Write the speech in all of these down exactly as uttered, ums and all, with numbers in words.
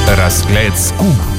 Razgled S K U M.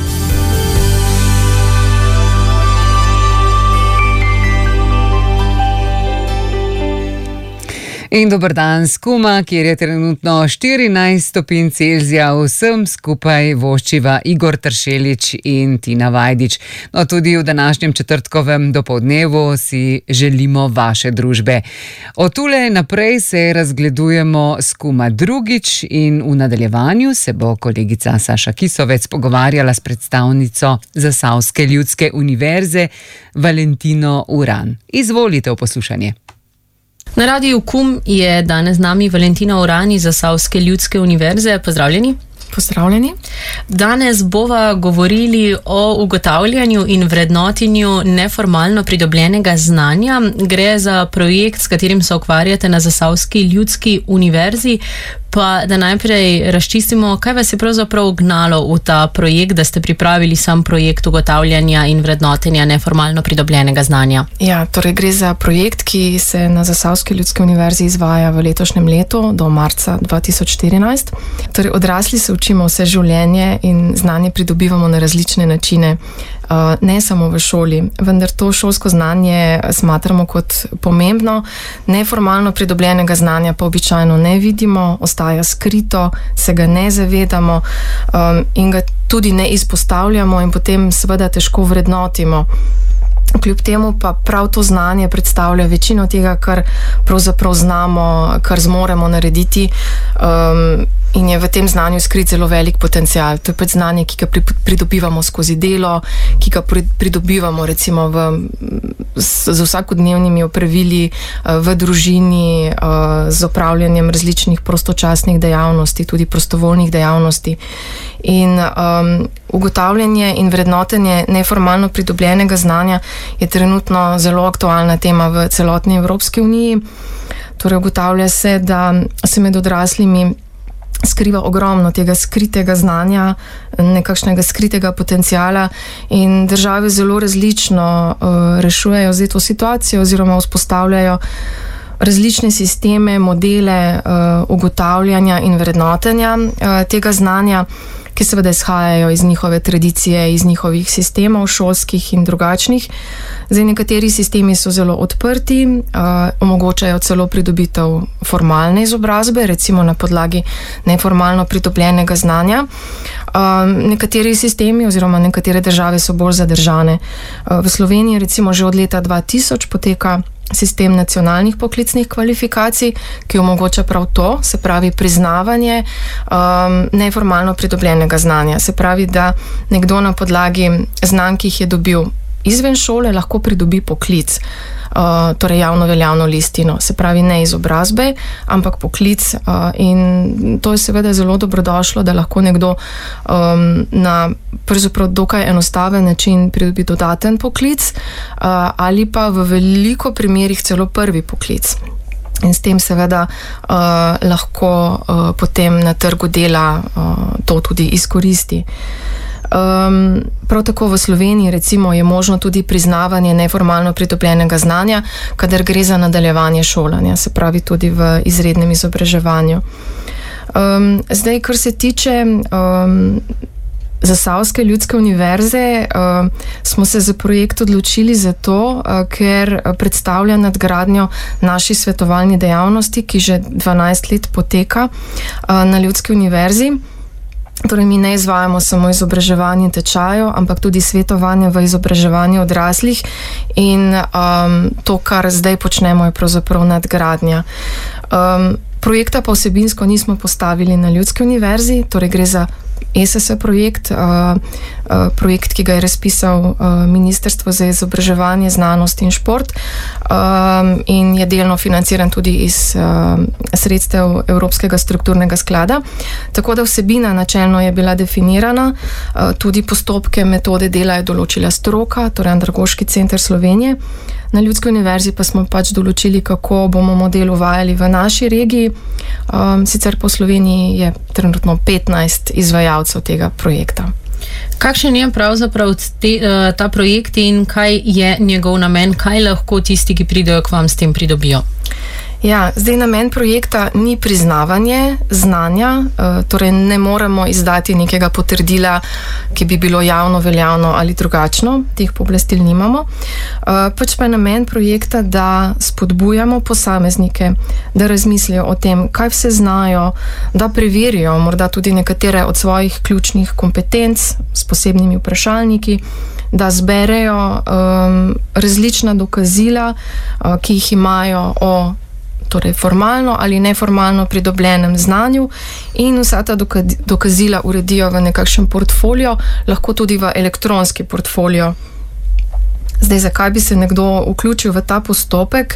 In dober dan S K U M-a, kjer je trenutno štirinajst stopinj Celzija, vsem skupaj voščiva Igor Tršelič in Tina Vajdič. No, tudi v današnjem četrtkovem dopoldnevu si želimo vaše družbe. Od tule naprej se razgledujemo S K U M-a drugič in v nadaljevanju se bo kolegica Saša Kisovec pogovarjala s predstavnico Zasavske ljudske univerze Valentino Uran. Izvolite v poslušanje. Na Radiu K U M je danes z nami Valentina Uran iz Zasavske ljudske univerze. Pozdravljeni. Pozdravljeni. Danes bova govorili o ugotavljanju in vrednotenju neformalno pridobljenega znanja. Gre za projekt, s katerim se ukvarjate na Zasavski ljudski univerzi. Pa da najprej razčistimo, kaj vas je pravzaprav gnalo v ta projekt, da ste pripravili sam projekt ugotavljanja in vrednotenja neformalno pridobljenega znanja. Ja, torej gre za projekt, ki se na Zasavski ljudski univerzi izvaja v letošnjem letu do marca dva tisoč štirinajst. Torej odrasli se učimo vse življenje in znanje pridobivamo na različne načine. Ne samo v šoli, vendar to šolsko znanje smatramo kot pomembno. Neformalno pridobljenega znanja pa običajno ne vidimo, ostaja skrito, se ga ne zavedamo um, in ga tudi ne izpostavljamo in potem seveda težko vrednotimo. Kljub temu pa prav to znanje predstavlja večino tega, kar pravzaprav znamo, kar zmoremo narediti, um, in je v tem znanju skrit zelo velik potencial. To je pač znanje, ki ga pridobivamo skozi delo, ki ga pridobivamo recimo v, z, z vsakodnevnimi opravili v družini, z opravljanjem različnih prostočasnih dejavnosti, tudi prostovoljnih dejavnosti. In um, ugotavljanje in vrednotenje neformalno pridobljenega znanja je trenutno zelo aktualna tema v celotni Evropski uniji. Torej ugotavlja se, da se med odraslimi skriva ogromno tega skritega znanja, nekakšnega skritega potencijala in države zelo različno uh, rešujejo zdaj to situacijo oziroma vzpostavljajo različne sisteme, modele uh, ugotavljanja in vrednotenja uh, tega znanja, ki seveda izhajajo iz njihove tradicije, iz njihovih sistemov, šolskih in drugačnih. Zdaj, nekateri sistemi so zelo odprti, uh, omogočajo celo pridobitev formalne izobrazbe, recimo na podlagi neformalno pridobljenega znanja. Um, nekateri sistemi oziroma nekatere države so bolj zadržane. Uh, v Sloveniji recimo že od leta dva tisoč poteka sistem nacionalnih poklicnih kvalifikacij, ki omogoča prav to, se pravi priznavanje um, neformalno pridobljenega znanja. Se pravi, da nekdo na podlagi znanj, ki jih je dobil izven šole, lahko pridobi poklic, uh, torej javno veljavno listino. Se pravi, ne izobrazbe, ampak poklic. Uh, in to je seveda zelo dobrodošlo, da lahko nekdo um, na pravzaprav dokaj enostaven način pridobi dodaten poklic uh, ali pa v veliko primerih celo prvi poklic. In s tem seveda uh, lahko uh, potem na trgu dela uh, to tudi izkoristi. Um, prav tako v Sloveniji recimo je možno tudi priznavanje neformalno pridobljenega znanja, kadar gre za nadaljevanje šolanja, se pravi tudi v izrednem izobraževanju. Um, zdaj, kar se tiče um, Zasavske ljudske univerze, uh, smo se za projekt odločili zato, uh, ker predstavlja nadgradnjo naši svetovalni dejavnosti, ki že dvanajst let poteka uh, na Ljudski univerzi. Torej, mi ne izvajamo samo izobraževanje tečajev, ampak tudi svetovanje v izobraževanju odraslih in um, to, kar zdaj počnemo, je pravzaprav nadgradnja. Um, projekta pa vsebinsko nismo postavili na Ljudski univerzi, torej gre za E S S projekt, uh, uh, projekt, ki ga je razpisal uh, Ministrstvo za izobraževanje, znanost in šport um, in je delno financiran tudi iz uh, sredstev Evropskega strukturnega sklada. Tako da vsebina načelno je bila definirana, uh, tudi postopke, metode dela je določila stroka, torej Andragoški center Slovenije. Na Ljudski univerzi pa smo pač določili, kako bomo model uvajali v naši regiji. Um, sicer po Sloveniji je trenutno petnajst izvajalcev tega projekta. Kakšen je pravzaprav te, ta projekt in kaj je njegov namen, kaj lahko tisti, ki pridejo k vam, s tem pridobijo? Ja, zdaj namen projekta ni priznavanje znanja, torej ne moremo izdati nekega potrdila, ki bi bilo javno veljavno ali drugačno, teh pooblastil nimamo. Pač pa je namen projekta, da spodbujamo posameznike, da razmislijo o tem, kaj vse znajo, da preverijo morda tudi nekatere od svojih ključnih kompetenc s posebnimi vprašalniki, da zberejo um, različna dokazila, uh, ki jih imajo o torej formalno ali neformalno pridobljenem znanju in vsa ta dokazila uredijo v nekakšen portfolio, lahko tudi v elektronski portfolio. Zdaj, zakaj bi se nekdo vključil v ta postopek?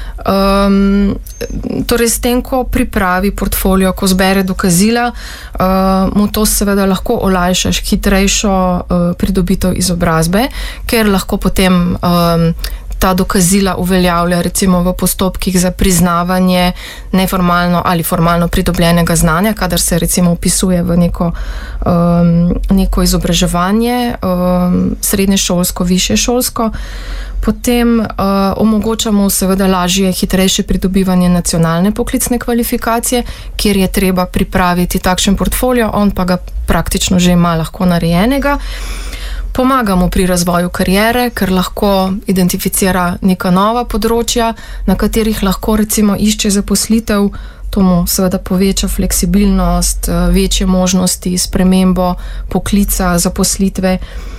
Um, torej, s tem, ko pripravi portfolio, ko zbere dokazila, uh, mu to seveda lahko olajšaš hitrejšo uh, pridobitev izobrazbe, ker lahko potem um, ta dokazila uveljavlja recimo v postopkih za priznavanje neformalno ali formalno pridobljenega znanja, kadar se recimo upisuje v neko, um, neko izobraževanje, um, srednješolsko, višješolsko. Potem uh, omogočamo seveda lažje, hitrejše pridobivanje nacionalne poklicne kvalifikacije, kjer je treba pripraviti takšen portfolio, on pa ga praktično že ima lahko narejenega. Pomagamo pri razvoju kariere, ker lahko identificira neka nova področja, na katerih lahko recimo išče zaposlitev, to mu seveda poveča fleksibilnost, večje možnosti, spremembo poklica, zaposlitve.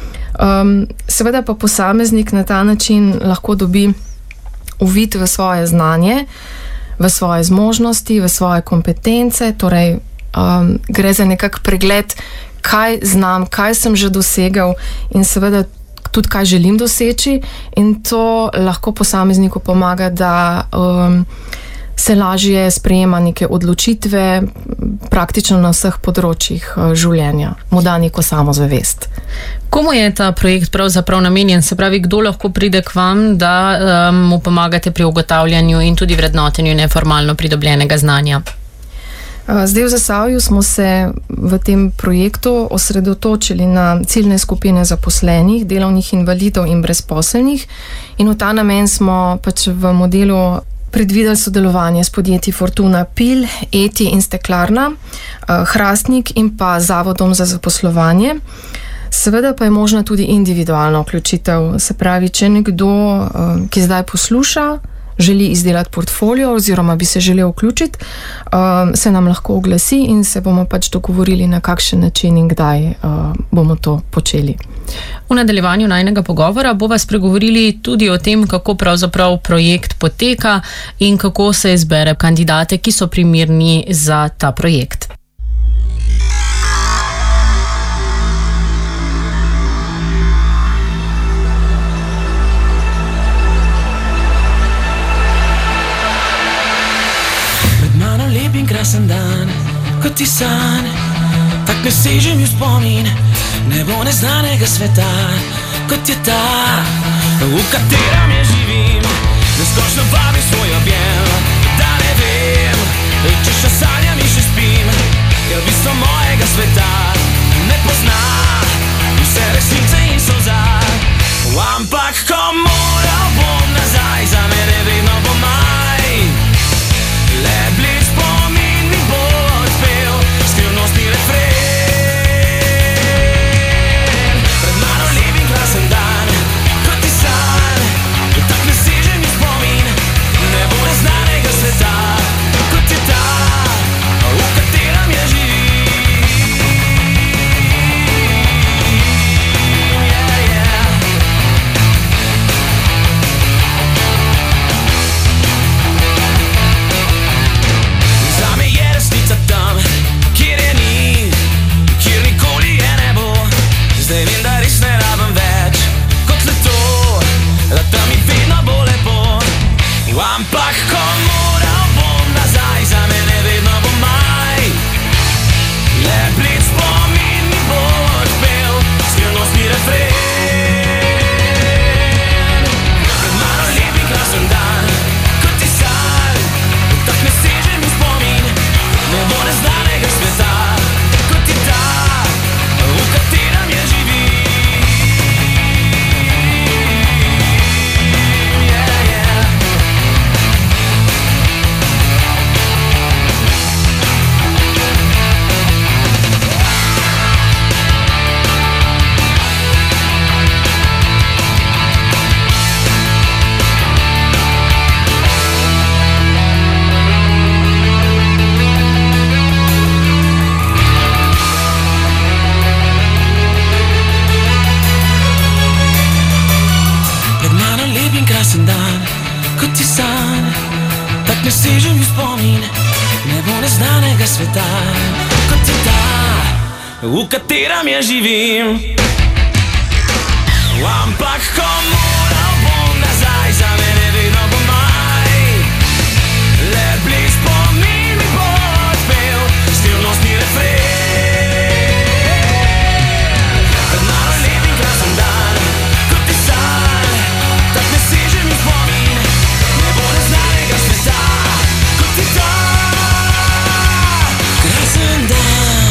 Um, seveda pa posameznik na ta način lahko dobi uvid v svoje znanje, v svoje zmožnosti, v svoje kompetence, torej um, gre za nekak pregled, kaj znam, kaj sem že dosegel in seveda tudi kaj želim doseči, in to lahko posamezniku pomaga, da um, se lažje sprejema neke odločitve praktično na vseh področjih življenja, mu da neko samozavest. Komu je ta projekt pravzaprav namenjen? Se pravi, kdo lahko pride k vam, da um, mu pomagate pri ugotavljanju in tudi vrednotenju neformalno pridobljenega znanja? Zdaj v Zasavju smo se v tem projektu osredotočili na ciljne skupine zaposlenih, delovnih invalidov in brezposelnih, in v ta namen smo pač v modelu predvideli sodelovanje s podjetji Fortuna Pil, Eti in Steklarna, Hrastnik in pa Zavodom za zaposlovanje. Seveda pa je možna tudi individualna vključitev, se pravi, če nekdo, ki zdaj posluša, želi izdelati portfolio oziroma bi se želel vključiti, um, se nam lahko oglasi in se bomo pač dogovorili, na kakšen način in kdaj uh, bomo to počeli. V nadaljevanju najnega pogovora bova spregovorili tudi o tem, kako pravzaprav projekt poteka in kako se izbere kandidate, ki so primerni za ta projekt. Krasen dan, kot ti san, tak ne sežem ju spomin nebo neznanega sveta, kot je ta, v katerem je živim, neskončno vabim svoj objem, da ne vem, če še sanjam in še spim, ker bistvo mojega sveta ne pozna vse resnice in solza. Ampak ko moral bom nazaj, za mene vedno bo manj, le blic spomin mi bo odpel skrivnostni refren. Pred mano lep in krasen dan, kot ti san, tak ne sežem ju spomin nebo neznanega sveta. ne sežem v spomin nebo neznanega sveta, kot je ta, v katerem ja živim. Ampak ko moral bom nazaj, za mene vedno bo maj. Lepli spomin mi bo odpel skrivnostni refren. Pred mano je lep in krasen dan, kot ti san, tak ne sežem v spomin nebo neznanega sveta, kot ti ta krasen dan.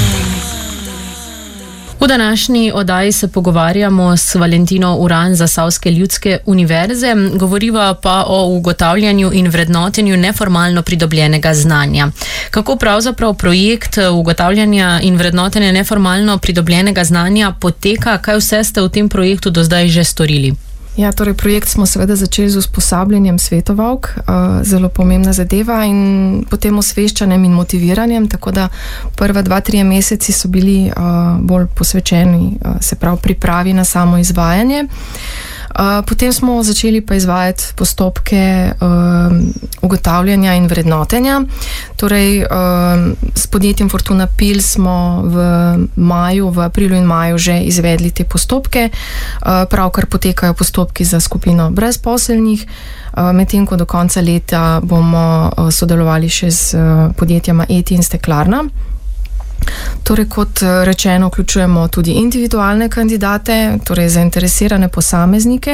V današnji oddaji se pogovarjamo s Valentino Uran z Zasavske ljudske univerze, govoriva pa o ugotavljanju in vrednotenju neformalno pridobljenega znanja. Kako pravzaprav projekt ugotavljanja in vrednotenja neformalno pridobljenega znanja poteka, kaj vse ste v tem projektu do zdaj že storili? Ja, torej projekt smo seveda začeli z usposabljanjem svetovalk, uh, zelo pomembna zadeva, in potem osveščanjem in motiviranjem, tako da prva dva, trije meseci so bili uh, bolj posvečeni, uh, se pravi pripravi na samo izvajanje. Uh, potem smo začeli pa izvajati postopke uh, ugotavljanja in vrednotenja. Torej, uh, s podjetjem Fortuna Pil smo v maju, v aprilu in maju že izvedli te postopke. Uh, pravkar potekajo postopki za skupino brezposelnih, uh, medtem ko do konca leta bomo uh, sodelovali še z uh, podjetjama Eti in Steklarna. Torej, kot rečeno, vključujemo tudi individualne kandidate, torej zainteresirane posameznike.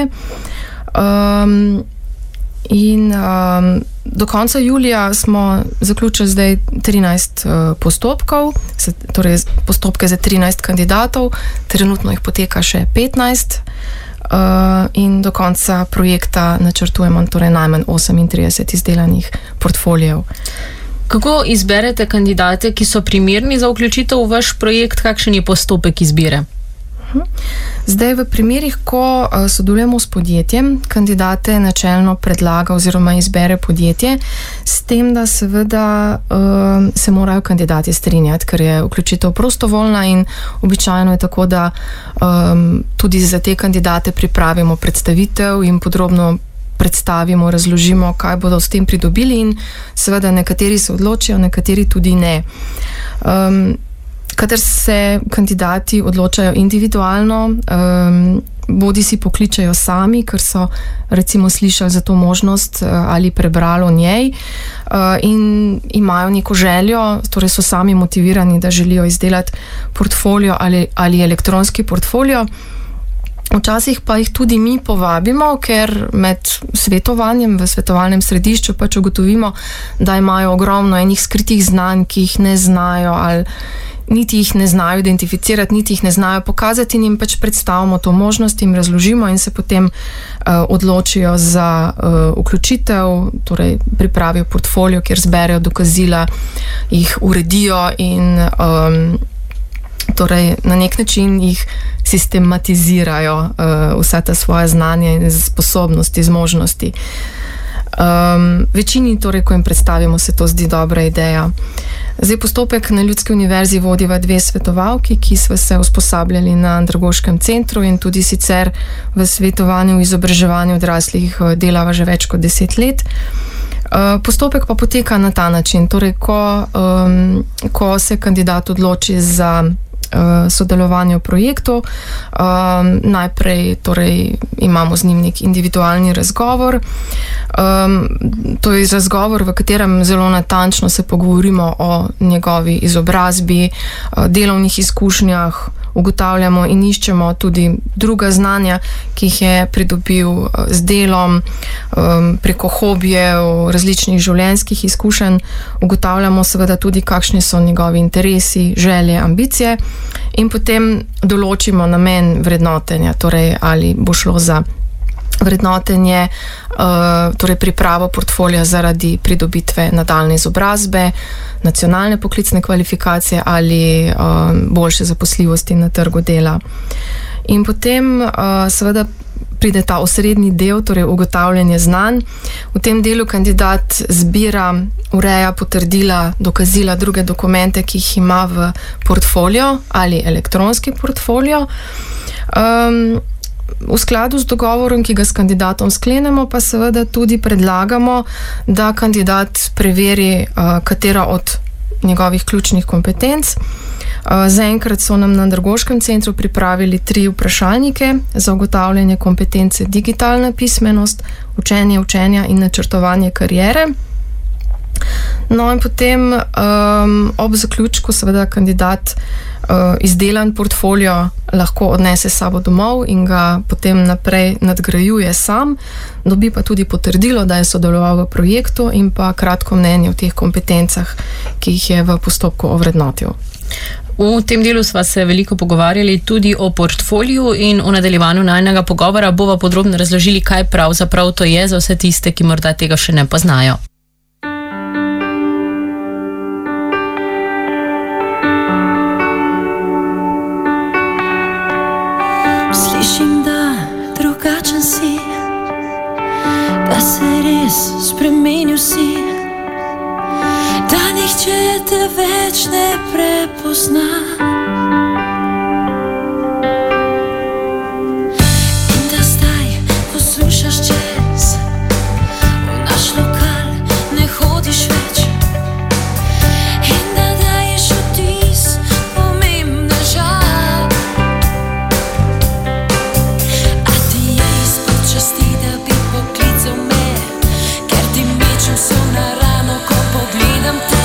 Um, in um, do konca julija smo zaključili zdaj trinajst uh, postopkov, torej postopke za trinajst kandidatov, trenutno jih poteka še petnajst. Uh, in do konca projekta načrtujemo torej najmanj osemintrideset izdelanih portfolijev. Kako izberete kandidate, ki so primerni za vključitev v vaš projekt? Kakšen je postopek izbire? Zdaj, v primerih, ko uh, sodelujemo s podjetjem, kandidate načelno predlaga oziroma izbere podjetje, s tem, da seveda uh, se morajo kandidati strinjati, ker je vključitev prostovoljna, in običajno je tako, da um, tudi za te kandidate pripravimo predstavitev in podrobno predstavimo, razložimo, kaj bodo s tem pridobili, in seveda nekateri se odločijo, nekateri tudi ne. Um, kadar se kandidati odločajo individualno, um, bodi si pokličajo sami, ker so recimo slišali za to možnost uh, ali prebrali o njej uh, in imajo neko željo, torej so sami motivirani, da želijo izdelati portfolio ali, ali elektronski portfolio. Včasih pa jih tudi mi povabimo, ker med svetovanjem v svetovalnem središču pač ugotovimo, da imajo ogromno enih skritih znanj, ki jih ne znajo ali niti jih ne znajo identificirati, niti jih ne znajo pokazati, in jim pač predstavimo to možnost, jim razložimo in se potem uh, odločijo za uh, vključitev, torej pripravijo portfolio, kjer zberejo dokazila, jih uredijo in um, torej na nek način jih sistematizirajo, uh, vsa ta svoja znanja in sposobnosti, zmožnosti. Um, večini, torej, ko jim predstavimo, se to zdi dobra ideja. Zdaj, postopek na Ljudski univerzi vodiva dve svetovalki, ki sva se usposabljali na Andragoškem centru in tudi sicer v svetovanju in izobraževanju odraslih delava že več kot deset let. Uh, postopek pa poteka na ta način, torej, ko, um, ko se kandidat odloči za Uh, sodelovanje v projektu. Um, najprej torej, imamo z njim nek individualni razgovor. Um, to je razgovor, v katerem zelo natančno se pogovorimo o njegovi izobrazbi, uh, delovnih izkušnjah, ugotavljamo in iščemo tudi druga znanja, ki jih je pridobil uh, z delom, um, preko hobijev, različnih življenjskih izkušenj. Ugotavljamo seveda tudi, kakšni so njegovi interesi, želje, ambicije, in potem določimo namen vrednotenja, torej ali bo šlo za vrednotenje, uh, torej pripravo portfolija zaradi pridobitve nadaljne izobrazbe, nacionalne poklicne kvalifikacije ali uh, boljše zaposljivosti na trgu dela. In potem uh, seveda pride ta osrednji del, torej ugotavljanje znanj. V tem delu kandidat zbira, ureja potrdila, dokazila, druge dokumente, ki jih ima v portfolio ali elektronski portfolio. Um, v skladu z dogovorom, ki ga s kandidatom sklenemo, pa seveda tudi predlagamo, da kandidat preveri, katera od njegovih ključnih kompetenc. Zaenkrat so nam na Andragoškem centru pripravili tri vprašalnike za ugotavljanje kompetence digitalna pismenost, učenje učenja in načrtovanje kariere. No in potem um, ob zaključku seveda kandidat uh, izdelan portfolio lahko odnese s sabo domov in ga potem naprej nadgrajuje sam, dobi pa tudi potrdilo, da je sodeloval v projektu in pa kratko mnenje o teh kompetencah, ki jih je v postopku ovrednotil. V tem delu sva se veliko pogovarjali tudi o portfoliju in v nadaljevanju najnega pogovora bova podrobno razložili, kaj pravzaprav to je za vse tiste, ki morda tega še ne poznajo. Slišim, da drugačen si, da se res spremenil si, da nihče te več ne prepozna. In da zdaj poslušaš jazz, v naš lokal ne hodiš več. In da daješ vtis pomembneža. A ti je izpod časti, da bi poklical me, ker ti mečem so na rano, ko pogledam te.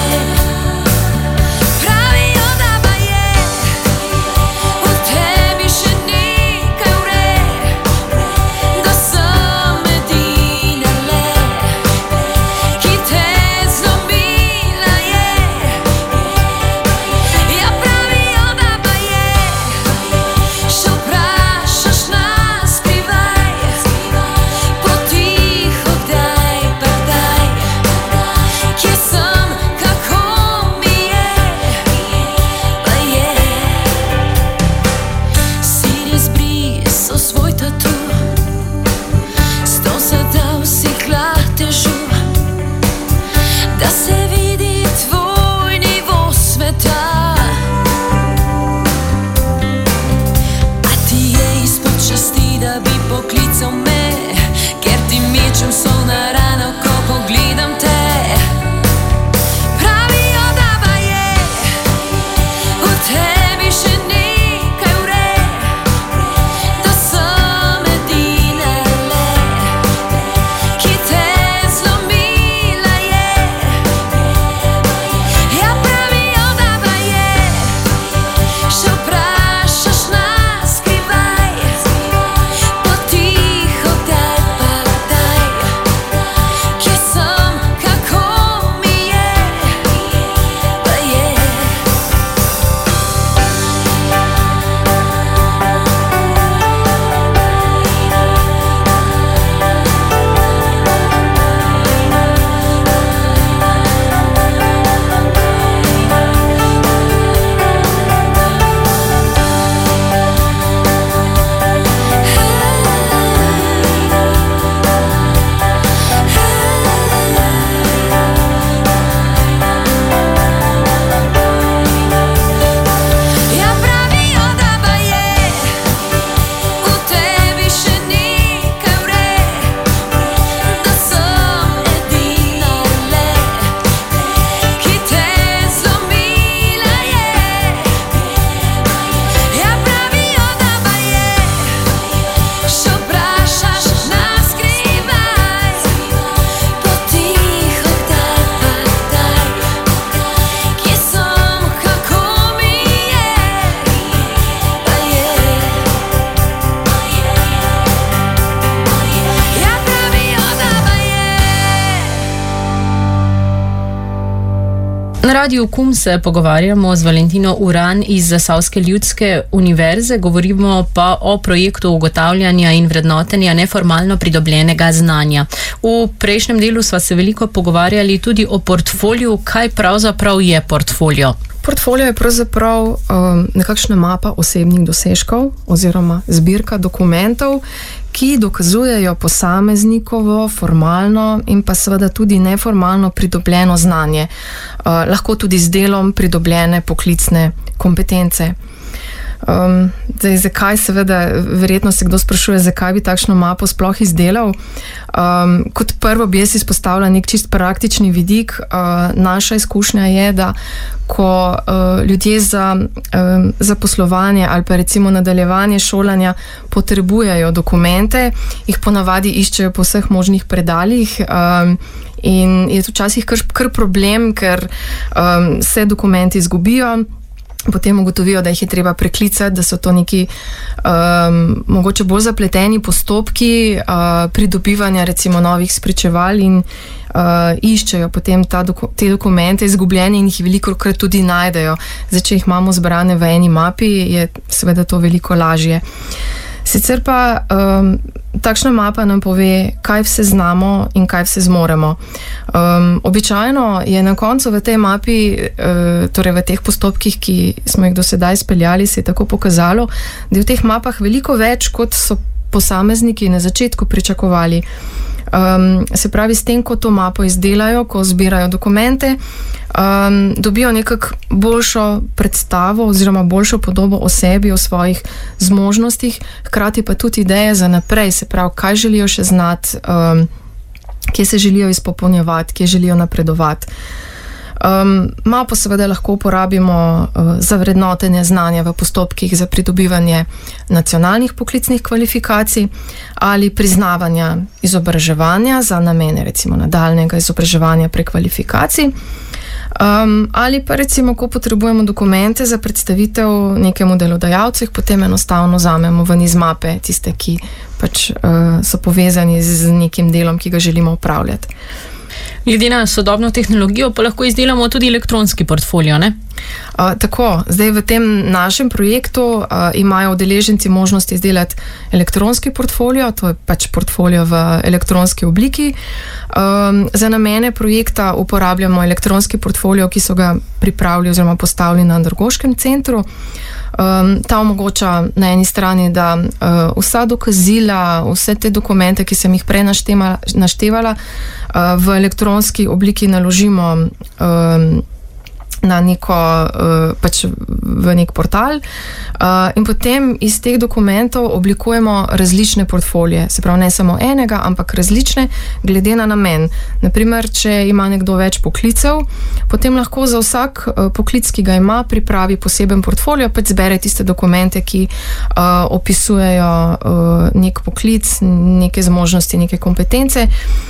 Pravijo, da pa je v tebi še nekaj vred, da sem edina le, ki te zlomila je. Ja, pravijo, da pa je, še vprašaš nas skrivaj, potiho kdaj pa kdaj, kje sem, kako mi je, pa je. Si res brisal svoj tatu, s to zadal si hlatežu, da se vidi tvoj nivo sveta. A ti je izpod časti, da bi poklical me, ker ti mečem so na rano, ko pogledam te. Pravijo, da pa je v tebi še nekaj vred, da sem edina le, ki te zlomila je. Ja, pravijo, da pa je, še vprašaš nas skrivaj, potiho kdaj pa kdaj, kje sem, kako mi je, pa je. Ja, pravijo, da pa je v tebi še nekaj vred, da sem edina le, ki te zlomila je. Ja, pravijo, da pa je, še vprašaš nas skrivaj, potiho kdaj pa kdaj, kje sem, kako mi je, pa je. Ja, pravijo, da pa je. Na Radiu Kum se pogovarjamo z Valentino Uran iz Zasavske ljudske univerze, govorimo pa o projektu ugotavljanja in vrednotenja neformalno pridobljenega znanja. V prejšnjem delu sva se veliko pogovarjali tudi o portfoliju. Kaj pravzaprav je portfolio? Portfolio je pravzaprav um, nekakšna mapa osebnih dosežkov oziroma zbirka dokumentov, ki dokazujejo posameznikovo formalno in pa seveda tudi neformalno pridobljeno znanje, uh, lahko tudi z delom pridobljene poklicne kompetence. Um, zdaj, zakaj seveda, verjetno se kdo sprašuje, zakaj bi takšno mapo sploh izdelal. Um, kot prvo bi jaz izpostavila nek čist praktični vidik. Uh, naša izkušnja je, da ko uh, ljudje za, um, za poslovanje ali pa recimo nadaljevanje šolanja potrebujejo dokumente, jih ponavadi iščejo po vseh možnih predaljih. Um, in je to včasih kar, kar problem, ker um, se dokumenti izgubijo, potem ugotovijo, da jih je treba preklicati, da so to neki um, mogoče bolj zapleteni postopki uh, pridobivanja recimo novih spričeval in uh, iščejo potem ta doku- te dokumente izgubljene in jih velikokrat tudi najdejo. Zdaj, če jih imamo zbrane v eni mapi, je seveda to veliko lažje. Sicer pa um, takšna mapa nam pove, kaj vse znamo in kaj vse zmoremo. Um, običajno je na koncu v tej mapi, uh, torej v teh postopkih, ki smo jih do sedaj speljali, se je tako pokazalo, da je v teh mapah veliko več, kot so posamezniki na začetku pričakovali. Um, se pravi, s tem, ko to mapo izdelajo, ko zbirajo dokumente, um, dobijo nekako boljšo predstavo oziroma boljšo podobo o sebi, o svojih zmožnostih, hkrati pa tudi ideje za naprej, se pravi, kaj želijo še znati, um, kje se želijo izpopolnjevati, kje želijo napredovati. Um, mapo seveda lahko uporabimo uh, za vrednotenje znanja v postopkih za pridobivanje nacionalnih poklicnih kvalifikacij ali priznavanja izobraževanja za namene recimo nadaljnjega izobraževanja prekvalifikacij. Um, ali pa recimo, ko potrebujemo dokumente za predstavitev nekemu delodajalcu, jih potem enostavno vzamemo ven iz mape, tiste, ki pač uh, so povezani z nekim delom, ki ga želimo upravljati. Glede na sodobno tehnologijo pa lahko izdelamo tudi elektronski portfolio, ne? Uh, tako, zdaj v tem našem projektu uh, imajo udeleženci možnost izdelati elektronski portfolio, to je pač portfolio v elektronski obliki. Um, za namene projekta uporabljamo elektronski portfolio, ki so ga pripravili oziroma postavili na Andragoškem centru. Um, ta omogoča na eni strani, da uh, vsa dokazila, vse te dokumente, ki sem jih prej naštema, naštevala, uh, v elektronski obliki naložimo um, na neko, uh, pač v nek portal uh, in potem iz teh dokumentov oblikujemo različne portfolije, se pravi ne samo enega, ampak različne glede na namen. Naprimer, če ima nekdo več poklicev, potem lahko za vsak uh, poklic, ki ga ima, pripravi poseben portfolio, pač zbere tiste dokumente, ki uh, opisujejo uh, nek poklic, neke zmožnosti, neke kompetence.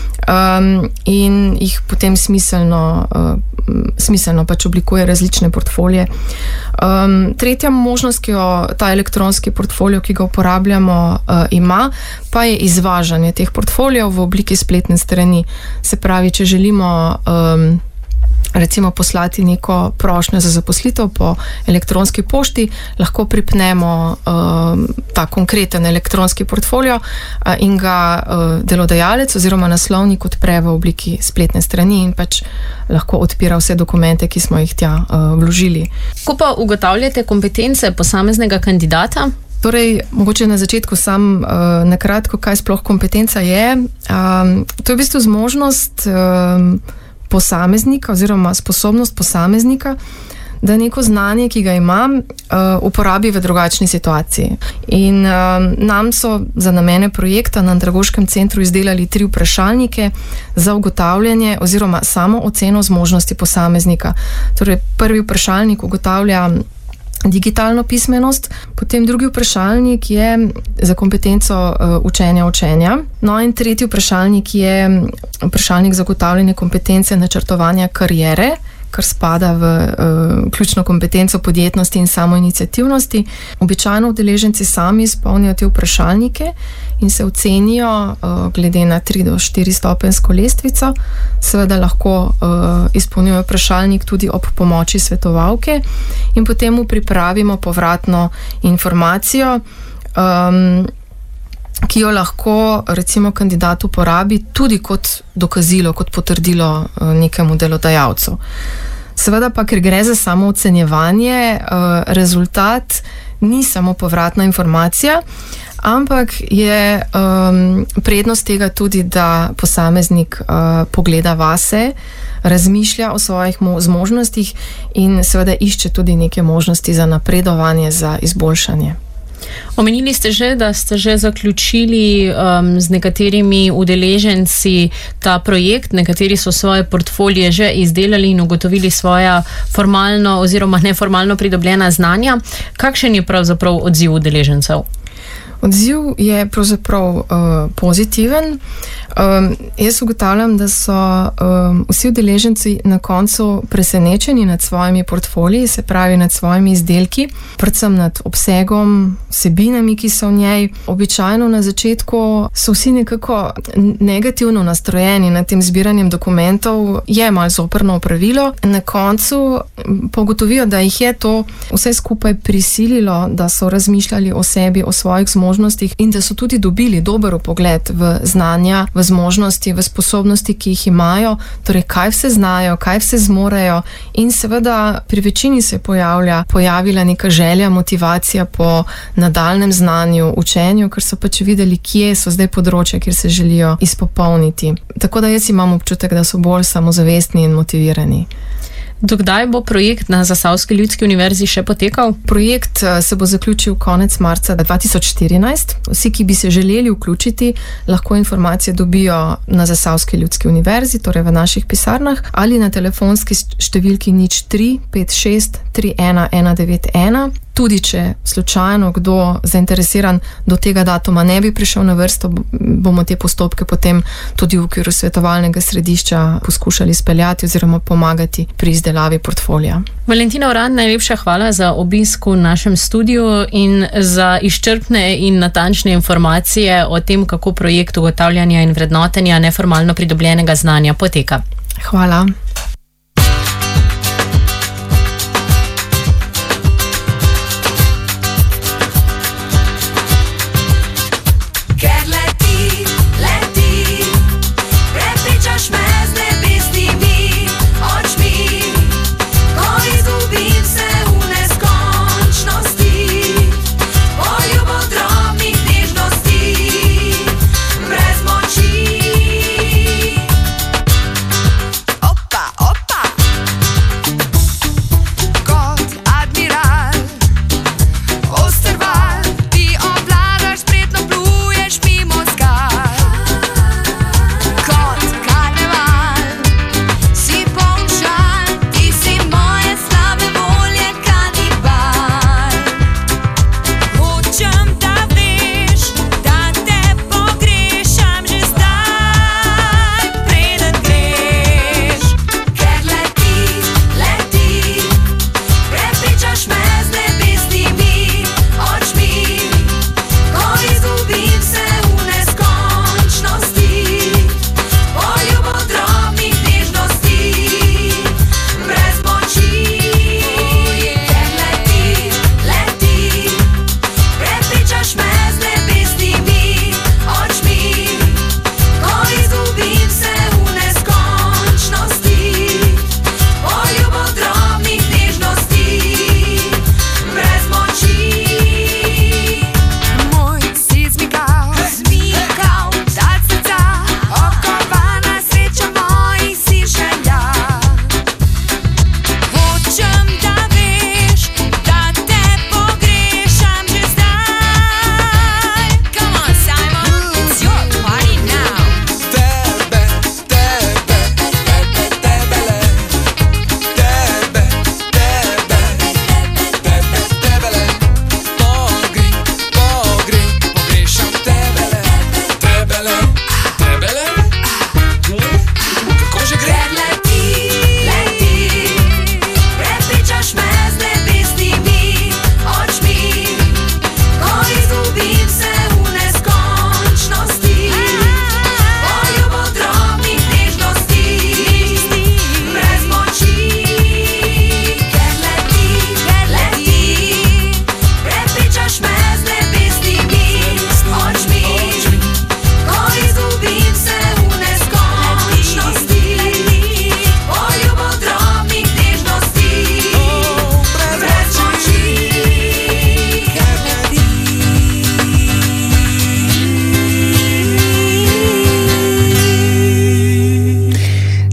Um, in jih potem smiselno, uh, smiselno pač oblikuje različne portfolije. Um, tretja možnost, ki jo ta elektronski portfolio, ki ga uporabljamo, uh, ima, pa je izvažanje teh portfolijev v obliki spletne strani. Se pravi, če želimo um, recimo poslati neko prošnjo za zaposlitev po elektronski pošti, lahko pripnemo um, ta konkreten elektronski portfolio uh, in ga uh, delodajalec oziroma naslovnik odpre v obliki spletne strani in pač lahko odpira vse dokumente, ki smo jih tja uh, vložili. Ko pa ugotavljate kompetence posameznega kandidata? Torej, mogoče na začetku sam uh, nakratko, kaj sploh kompetenca je. Um, to je v bistvu zmožnost um, posameznika oziroma sposobnost posameznika, da neko znanje, ki ga imam, uh, uporabi v drugačni situaciji. In um, nam so za namene projekta na Andragoškem centru izdelali tri vprašalnike za ugotavljanje oziroma samo oceno zmožnosti posameznika. Torej, prvi vprašalnik ugotavlja digitalno pismenost, potem drugi vprašalnik je za kompetenco uh, učenja učenja. No in tretji vprašalnik je vprašalnik za ugotavljanje kompetence načrtovanja kariere, kar spada v uh, ključno kompetenco podjetnosti in samoiniciativnosti. Običajno udeleženci sami izpolnijo te vprašalnike in se ocenijo uh, glede na tri do štiri stopenjsko lestvico. Seveda lahko uh, izpolnjujo vprašalnik tudi ob pomoči svetovalke in potem mu pripravimo povratno informacijo, um, ki jo lahko recimo kandidat uporabi tudi kot dokazilo, kot potrdilo nekemu delodajalcu. Seveda pa, ker gre za samo ocenjevanje, rezultat ni samo povratna informacija, ampak je um, prednost tega tudi, da posameznik uh, pogleda vase, razmišlja o svojih mo- zmožnostih in seveda išče tudi neke možnosti za napredovanje, za izboljšanje. Omenili ste že, da ste že zaključili um, z nekaterimi udeleženci ta projekt, nekateri so svoje portfolije že izdelali in ugotovili svoja formalno oziroma neformalno pridobljena znanja. Kakšen je pravzaprav odziv udeležencev? Odziv je pravzaprav uh, pozitiven. Um, jaz ugotavljam, da so um, vsi udeleženci na koncu presenečeni nad svojimi portfoliji, se pravi nad svojimi izdelki, predvsem nad obsegom, vsebinami, ki so v njej. Običajno na začetku so vsi nekako negativno nastrojeni nad tem zbiranjem dokumentov, je malo zoprno opravilo. Na koncu pogotovijo, da jih je to vse skupaj prisililo, da so razmišljali o sebi, o svojih zmožnostih in da so tudi dobili dober vpogled v znanja, v zmožnosti, v sposobnosti, ki jih imajo, torej kaj vse znajo, kaj vse zmorejo in seveda pri večini se pojavlja, pojavila neka želja, motivacija po nadaljnem znanju, učenju, ker so pač videli, kje so zdaj področja, kjer se želijo izpopolniti. Tako da jaz imam občutek, da so bolj samozavestni in motivirani. Dokdaj bo projekt na Zasavski ljudski univerzi še potekal? Projekt se bo zaključil konec marca dva tisoč štirinajst. Vsi, ki bi se želeli vključiti, lahko informacije dobijo na Zasavski ljudski univerzi, torej v naših pisarnah, ali na telefonski številki nič tri pet šest tri ena ena devet ena. Tudi če slučajno kdo zainteresiran do tega datuma ne bi prišel na vrsto, bomo te postopke potem tudi v okviru svetovalnega središča poskušali speljati oziroma pomagati pri izdelavi portfolija. Valentina Urad, najlepša hvala za obisk v našem studiu in za izčrpne in natančne informacije o tem, kako projekt ugotavljanja in vrednotenja neformalno pridobljenega znanja poteka. Hvala.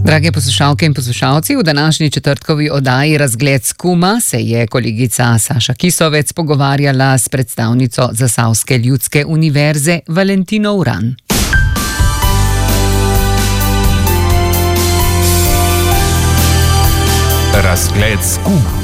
Drage poslušalke in poslušalci, v današnji četrtkovi oddaji Razgled skuma se je kolegica Saša Kisovec pogovarjala s predstavnico Zasavske ljudske univerze Valentino Uran. Razgled skuma.